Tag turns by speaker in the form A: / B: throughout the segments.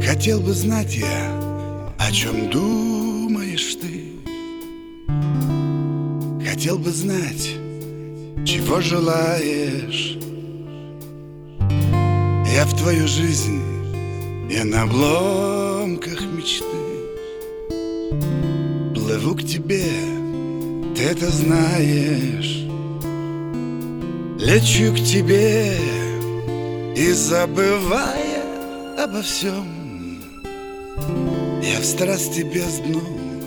A: Хотел бы знать я, о чем думаешь ты. Хотел бы знать, чего желаешь. Я в твою жизнь, я на обломках мечты плыву к тебе, ты это знаешь. Лечу к тебе и, забывая обо всем, я в страсти бездну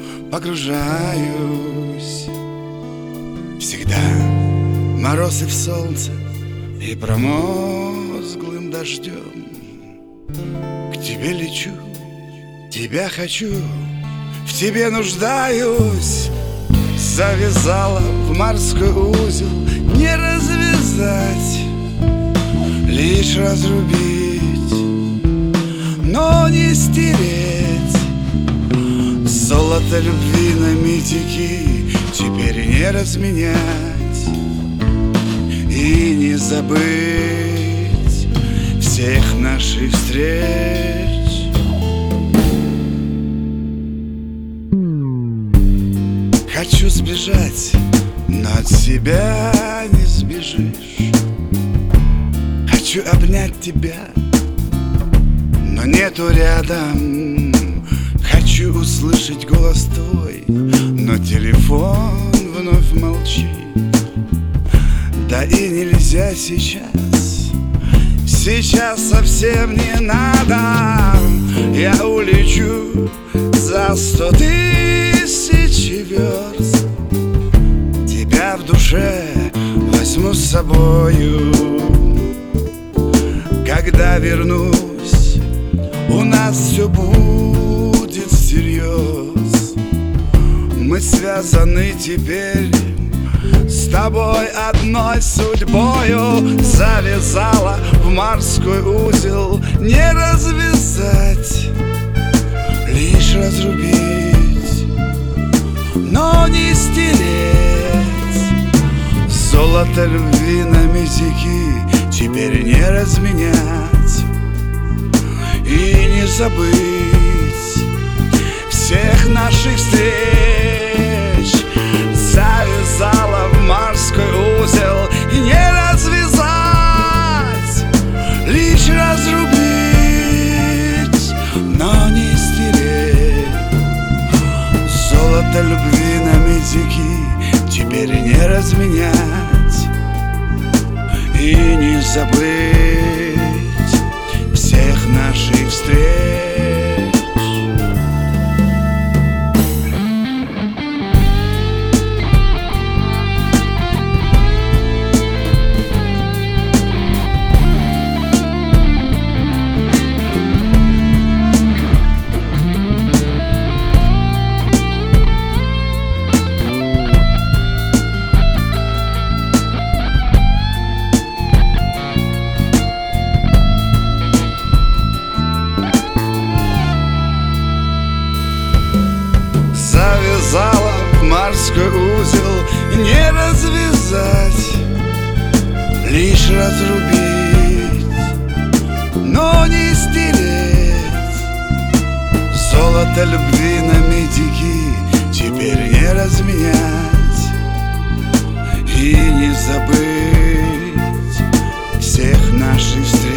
A: погружаюсь. Всегда мороз и в солнце, и промозглым дождем к тебе лечу, тебя хочу, в тебе нуждаюсь. Завязала в морской узел, не развязать, лишь разрубить, но не стереть. Золото любви на медики теперь не разменять и не забыть всех наших встреч. Хочу сбежать, но от себя не сбежишь. Хочу обнять тебя, но нету рядом. Хочу услышать голос твой, но телефон вновь молчит. Да и нельзя сейчас, сейчас совсем не надо. Я улечу за 100 тысяч верст. Тебя в душе возьму с собою. Когда вернусь, у нас все будет всерьез. Мы связаны теперь с тобой одной судьбою. Завязала в морской узел, не развязать, лишь разрубить, но не стереть. Золото любви на медики теперь не разменять и не забыть всех наших встреч. Завязала в морской узел и не развязать, лишь разрубить, но не стереть. Золото любви на медики теперь не разменять и не забыть всех наших встреч. Завязала в морской узел, не развязать, лишь разрубить, но не стереть. Золото любви на медики теперь не разменять и не забыть всех наших встреч.